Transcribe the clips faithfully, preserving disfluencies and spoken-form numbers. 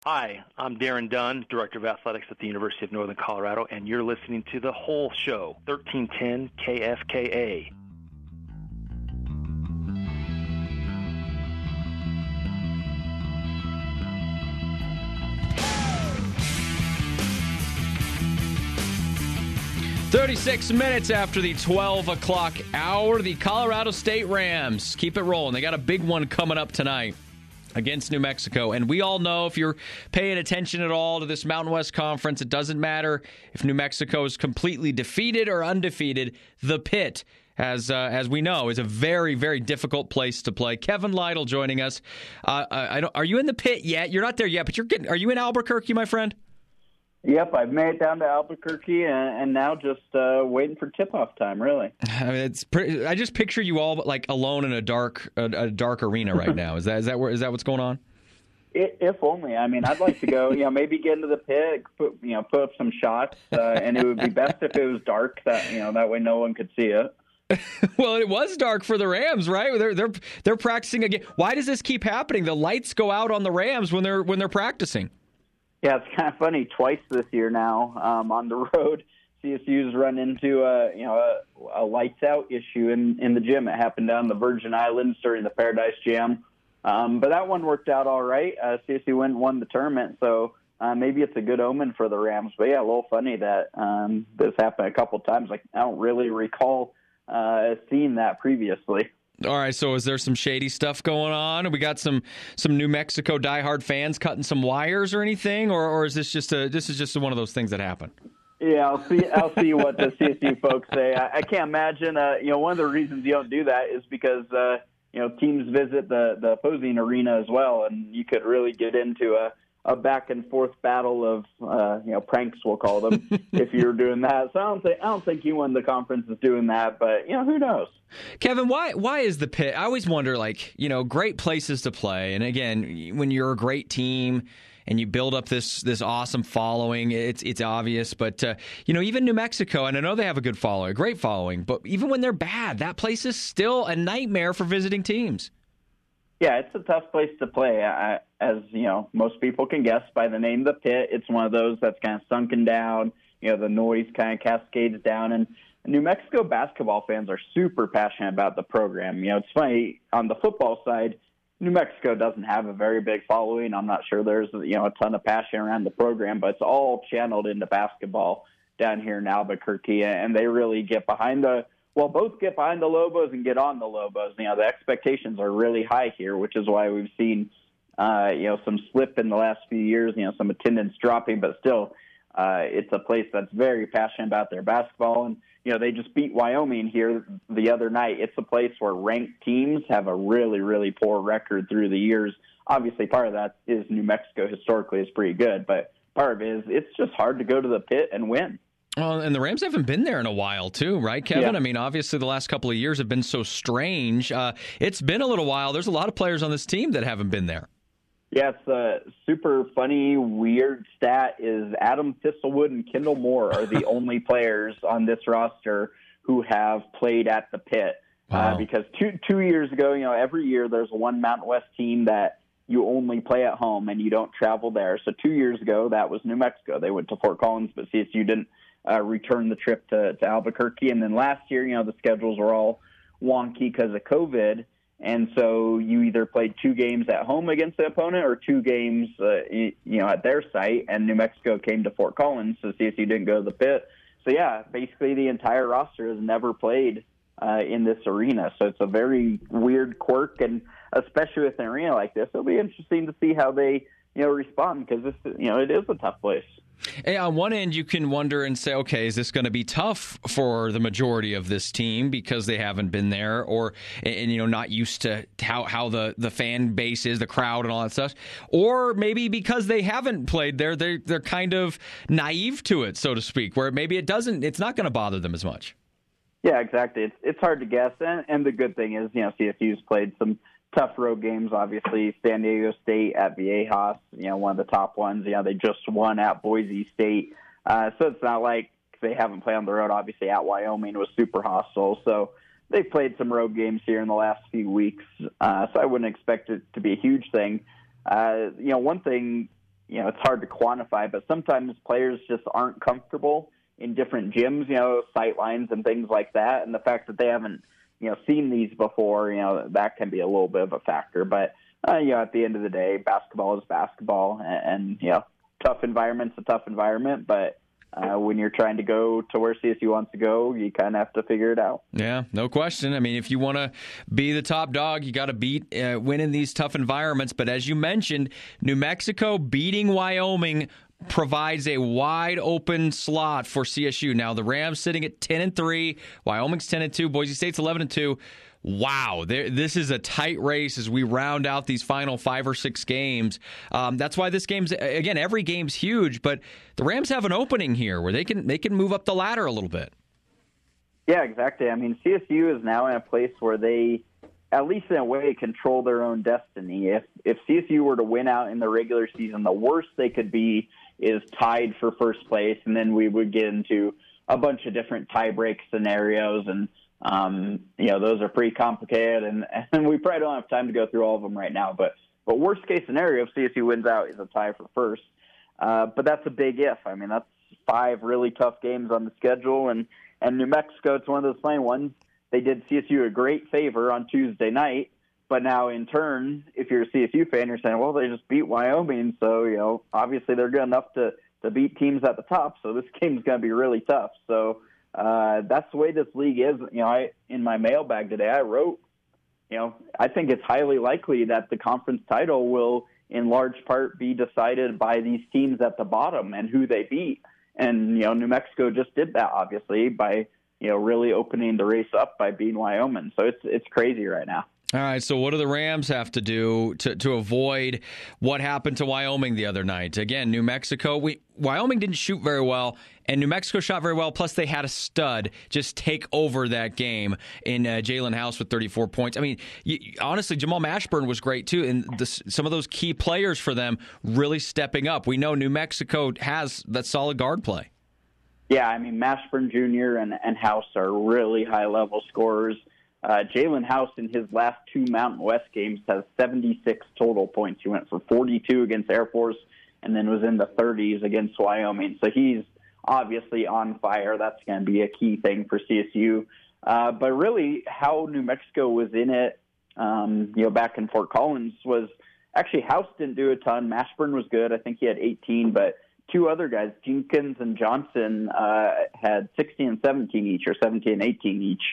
Hi, I'm Darren Dunn, Director of Athletics at the University of Northern Colorado, and you're listening to The Whole Show, thirteen ten K F K A. thirty-six minutes after the twelve o'clock hour, the Colorado State Rams keep it rolling. They got a big one coming up tonight against New Mexico. And we all know, if you're paying attention at all to this Mountain West Conference, it doesn't matter if New Mexico is completely defeated or undefeated. The Pit, as uh, as we know, is a very, very difficult place to play. Kevin Lytle joining us. Uh, I don't, are you in the Pit yet? You're not there yet, but you're getting. Are you in Albuquerque, my friend? Yep, I've made it down to Albuquerque, and, and now just uh, waiting for tip-off time, really. I mean, it's pretty, I just picture you all like alone in a dark a, a dark arena right now. Is that is that where is that what's going on? It, if only. I mean, I'd like to go. You know, maybe get into the pit, put you know, put up some shots, uh, and it would be best if it was dark. That you know, that way no one could see it. Well, it was dark for the Rams, right? They're they're they're practicing again. Why does this keep happening? The lights go out on the Rams when they're when they're practicing. Yeah, it's kind of funny. Twice this year now um, on the road, C S U's run into a you know a, a lights out issue in, in the gym. It happened down the Virgin Islands during the Paradise Jam, um, but that one worked out all right. Uh, C S U went and won the tournament, so uh, maybe it's a good omen for the Rams. But yeah, a little funny that um, this happened a couple times. Like I don't really recall uh, seeing that previously. All right, so is there some shady stuff going on? We got some some New Mexico diehard fans cutting some wires or anything, or or is this just a this is just one of those things that happen? Yeah, I'll see. I'll see what the C S U folks say. I, I can't imagine. Uh, you know, one of the reasons you don't do that is because uh, you know teams visit the the opposing arena as well, and you could really get into a. a back and forth battle of, uh, you know, pranks, we'll call them, if you're doing that. So I don't think, I don't think you won the conference is doing that, but, you know, who knows? Kevin, why why is the Pit? I always wonder, like, you know, great places to play. And again, when you're a great team and you build up this this awesome following, it's it's obvious. But, uh, you know, even New Mexico, and I know they have a good following, a great following, but even when they're bad, that place is still a nightmare for visiting teams. Yeah, it's a tough place to play. I, as you know, most people can guess by the name of the Pit, it's one of those that's kind of sunken down. You know, the noise kind of cascades down. And New Mexico basketball fans are super passionate about the program. You know, it's funny, on the football side, New Mexico doesn't have a very big following. I'm not sure there's, you know, a ton of passion around the program, but it's all channeled into basketball down here in Albuquerque. And they really get behind the Well, both get behind the Lobos and get on the Lobos. You know, the expectations are really high here, which is why we've seen, uh, you know, some slip in the last few years, you know, some attendance dropping, but still, uh, it's a place that's very passionate about their basketball. And, you know, they just beat Wyoming here the other night. It's a place where ranked teams have a really, really poor record through the years. Obviously, part of that is New Mexico historically is pretty good, but part of it is it's just hard to go to the Pit and win. Well, and the Rams haven't been there in a while, too, right, Kevin? Yeah. I mean, obviously the last couple of years have been so strange. Uh, it's been a little while. There's a lot of players on this team that haven't been there. Yeah, it's a super funny, weird stat is Adam Thistlewood and Kendall Moore are the only players on this roster who have played at the Pit. Wow. Uh, because two two years ago, you know, every year there's one Mountain West team that you only play at home and you don't travel there. So two years ago, that was New Mexico. They went to Fort Collins, but C S U didn't Uh, return the trip to, to Albuquerque. And then last year, you know, the schedules were all wonky because of COVID. And so you either played two games at home against the opponent or two games, uh, you know, at their site. And New Mexico came to Fort Collins, so C S U didn't go to the Pit. So, yeah, basically the entire roster has never played uh, in this arena. So it's a very weird quirk. And especially with an arena like this, it'll be interesting to see how they, you know, respond because this, you know, it is a tough place. Hey, on one end, you can wonder and say, okay, is this going to be tough for the majority of this team because they haven't been there or, and, you know, not used to how, how the, the fan base is, the crowd and all that stuff. Or maybe because they haven't played there, they're, they're kind of naive to it, so to speak, where maybe it doesn't, it's not going to bother them as much. Yeah, exactly. It's, it's hard to guess. And, and the good thing is, you know, C S U's played some tough road games, obviously. San Diego State at Viejas, you know, one of the top ones. You know, they just won at Boise State. Uh, so it's not like they haven't played on the road. Obviously, at Wyoming was super hostile. So they've played some road games here in the last few weeks. Uh, so I wouldn't expect it to be a huge thing. Uh, you know, one thing, you know, it's hard to quantify, but sometimes players just aren't comfortable in different gyms, you know, sight lines and things like that. And the fact that they haven't, you know, seen these before, you know, that can be a little bit of a factor. But, uh, you know, at the end of the day, basketball is basketball, and, and you know, tough environment's a tough environment, but Uh, when you're trying to go to where C S U wants to go, you kind of have to figure it out. Yeah, no question. I mean, if you want to be the top dog, you got to beat, uh, win in these tough environments. But as you mentioned, New Mexico beating Wyoming provides a wide open slot for C S U. Now the Rams sitting at ten and three, Wyoming's ten and two, Boise State's eleven and two. Wow, this is a tight race as we round out these final five or six games. Um, that's why this game's, again, every game's huge, but the Rams have an opening here where they can they can move up the ladder a little bit. Yeah, exactly. I mean, C S U is now in a place where they, at least in a way, control their own destiny. If if C S U were to win out in the regular season, the worst they could be is tied for first place, and then we would get into a bunch of different tie-break scenarios, and Um, you know, those are pretty complicated, and, and we probably don't have time to go through all of them right now. But, but worst case scenario, if C S U wins out, is a tie for first. Uh, but that's a big if. I mean, that's five really tough games on the schedule, and, and New Mexico, it's one of those playing ones. They did C S U a great favor on Tuesday night, but now in turn, if you're a C S U fan, you're saying, well, they just beat Wyoming, so, you know, obviously they're good enough to, to beat teams at the top, so this game's going to be really tough. So, Uh, that's the way this league is. You know, I in my mailbag today, I wrote, you know, I think it's highly likely that the conference title will, in large part, be decided by these teams at the bottom and who they beat. And you know, New Mexico just did that, obviously, by you know really opening the race up by beating Wyoming. So it's it's crazy right now. All right, so what do the Rams have to do to, to avoid what happened to Wyoming the other night? Again, New Mexico, we Wyoming didn't shoot very well, and New Mexico shot very well, plus they had a stud just take over that game in uh, Jalen House with thirty-four points. I mean, you, honestly, Jamal Mashburn was great, too, and the, some of those key players for them really stepping up. We know New Mexico has that solid guard play. Yeah, I mean, Mashburn Junior and, and House are really high-level scorers. Uh, Jalen House in his last two Mountain West games has seventy-six total points. He went for forty-two against Air Force and then was in the thirties against Wyoming. So he's obviously on fire. That's going to be a key thing for C S U. Uh, but really how New Mexico was in it, um, you know, back in Fort Collins was actually House didn't do a ton. Mashburn was good. I think he had eighteen, but two other guys, Jenkins and Johnson, uh, had sixteen and seventeen each, or seventeen and eighteen each.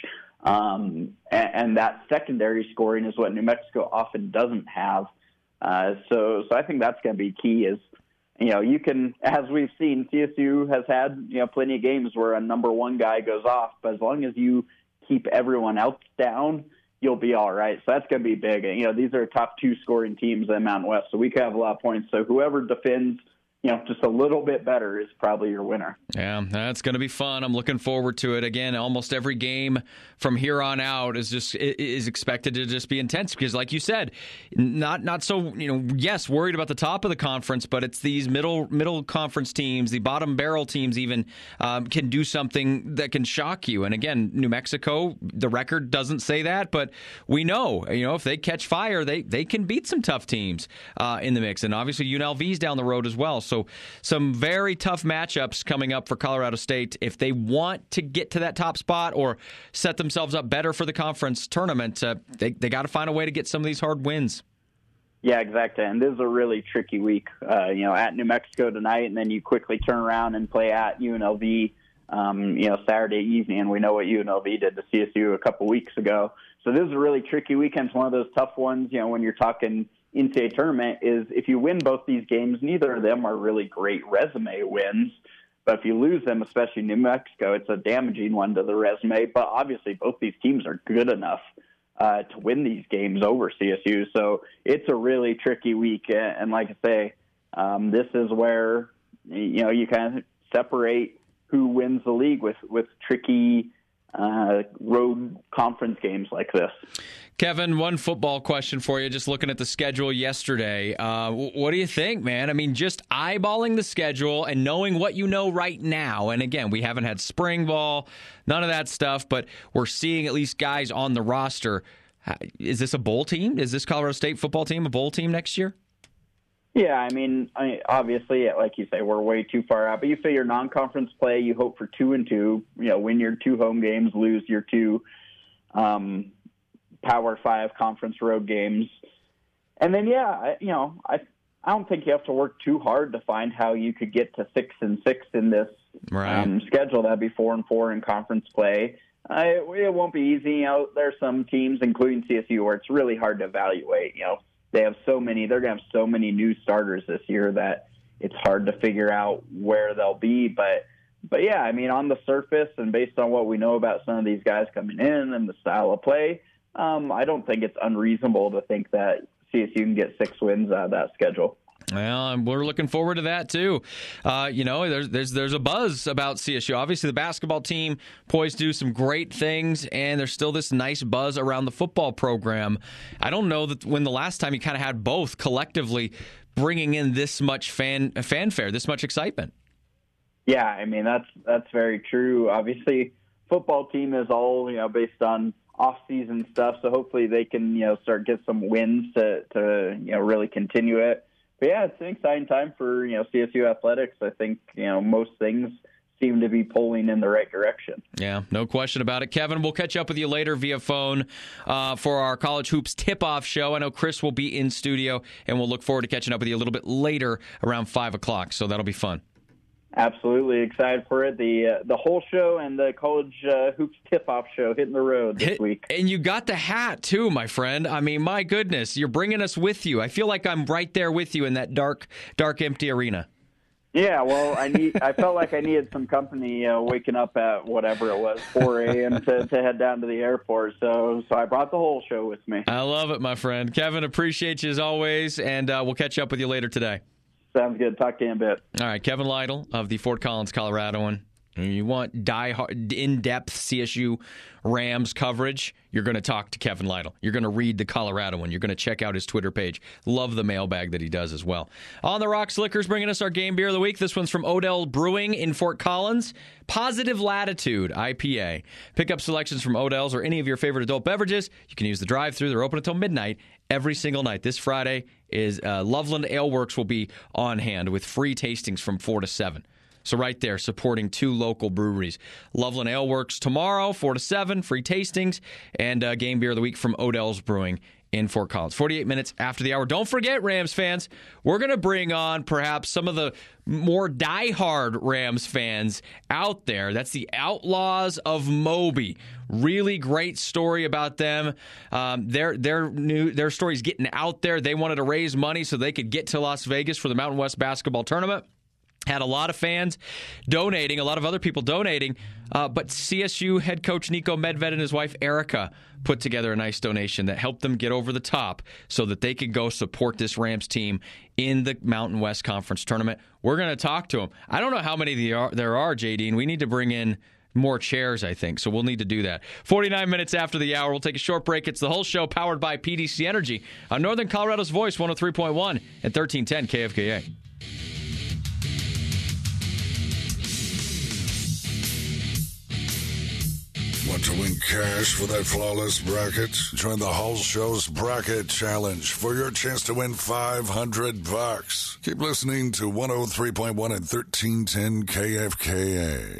Um, and, and that secondary scoring is what New Mexico often doesn't have. Uh, so, so I think that's going to be key is, you know, you can, as we've seen, C S U has had, you know, plenty of games where a number one guy goes off, but as long as you keep everyone else down, you'll be all right. So that's going to be big. And, you know, these are top two scoring teams in Mountain West, so we could have a lot of points. So whoever defends, you know, just a little bit better is probably your winner. Yeah, that's going to be fun. I'm looking forward to it. Again, almost every game from here on out is just is expected to just be intense because, like you said, not not so, you know, yes, worried about the top of the conference, but it's these middle middle conference teams, the bottom barrel teams even um, can do something that can shock you. And again, New Mexico, the record doesn't say that, but we know, you know, if they catch fire, they, they can beat some tough teams uh, in the mix. And obviously U N L V's down the road as well. So some very tough matchups coming up for Colorado State if they want to get to that top spot or set themselves up better for the conference tournament. Uh, they they got to find a way to get some of these hard wins. Yeah, exactly. And this is a really tricky week, uh, you know, at New Mexico tonight, and then you quickly turn around and play at U N L V, um, you know, Saturday evening. And we know what U N L V did to C S U a couple weeks ago. So this is a really tricky weekend. It's one of those tough ones, you know, when you're talking N C double A tournament is if you win both these games, neither of them are really great resume wins. But if you lose them, especially New Mexico, it's a damaging one to the resume. But obviously both these teams are good enough uh, to win these games over C S U. So it's a really tricky week. And like I say, um, this is where, you know, you kind of separate who wins the league with, with tricky uh, road conference games like this. Kevin, one football question for you. Just looking at the schedule yesterday, uh, what do you think, man? I mean, just eyeballing the schedule and knowing what you know right now. And again, we haven't had spring ball, none of that stuff, but we're seeing at least guys on the roster. Is this a bowl team? Is this Colorado State football team a bowl team next year? Yeah, I mean, I, obviously, like you say, we're way too far out. But you figure non-conference play, you hope for two and two. You know, win your two home games, lose your two um, Power Five conference road games, and then yeah, I, you know, I I don't think you have to work too hard to find how you could get to six and six in this right. um, schedule. That'd be four and four in conference play. Uh, it, it won't be easy. You know, there's some teams, including C S U, where it's really hard to evaluate. You know. They have so many, they're going to have so many new starters this year that it's hard to figure out where they'll be. But, but yeah, I mean, on the surface and based on what we know about some of these guys coming in and the style of play, um, I don't think it's unreasonable to think that C S U can get six wins out of that schedule. Well, we're looking forward to that too. Uh, you know, there's there's there's a buzz about C S U. Obviously, the basketball team poised to do some great things, and there's still this nice buzz around the football program. I don't know that when the last time you kind of had both collectively bringing in this much fan fanfare, this much excitement. Yeah, I mean that's that's very true. Obviously, football team is all you know based on off-season stuff, so hopefully they can you know start get some wins to to you know really continue it. But yeah, it's an exciting time for, you know, C S U athletics. I think, you know, most things seem to be pulling in the right direction. Yeah, no question about it. Kevin, we'll catch up with you later via phone uh, for our College Hoops tip-off show. I know Chris will be in studio, and we'll look forward to catching up with you a little bit later around five o'clock, so that'll be fun. Absolutely excited for it. The uh, the whole show and the College uh, Hoops tip-off show hitting the road this Hit, week. And you got the hat, too, my friend. I mean, my goodness, you're bringing us with you. I feel like I'm right there with you in that dark, dark, empty arena. Yeah, well, I need. I felt like I needed some company uh, waking up at whatever it was, four a.m. to, to head down to the airport. So so I brought the whole show with me. I love it, my friend. Kevin, appreciate you as always, and uh, we'll catch up with you later today. Sounds good. Talk to you in a bit. All right, Kevin Lytle of the Fort Collins, Coloradoan. You want die-hard, in-depth C S U Rams coverage, you're going to talk to Kevin Lytle. You're going to read the Coloradoan. You're going to check out his Twitter page. Love the mailbag that he does as well. On the Rocks Liquors bringing us our game beer of the week. This one's from Odell Brewing in Fort Collins. Positive Latitude I P A. Pick up selections from Odell's or any of your favorite adult beverages. You can use the drive-thru. They're open until midnight every single night. This Friday is uh, Loveland Ale Works will be on hand with free tastings from four to seven. So right there, supporting two local breweries. Loveland Ale Works tomorrow, four to seven, free tastings, and uh, game beer of the week from Odell's Brewing in Fort Collins. forty-eight minutes after the hour. Don't forget, Rams fans, we're going to bring on perhaps some of the more diehard Rams fans out there. That's the Outlaws of Moby. Really great story about them. Um, their their new their story's getting out there. They wanted to raise money so they could get to Las Vegas for the Mountain West basketball tournament. Had a lot of fans donating, a lot of other people donating, uh, but C S U head coach Nico Medved and his wife Erica put together a nice donation that helped them get over the top so that they could go support this Rams team in the Mountain West Conference tournament. We're going to talk to them. I don't know how many there are, there are, J D, and we need to bring in more chairs, I think, so we'll need to do that. forty-nine minutes after the hour, we'll take a short break. It's the whole show powered by P D C Energy on Northern Colorado's Voice, one oh three point one and thirteen ten K F K A. Want to win cash for that flawless bracket? Join the Hull Show's Bracket Challenge for your chance to win five hundred bucks. Keep listening to one oh three point one and thirteen ten K F K A.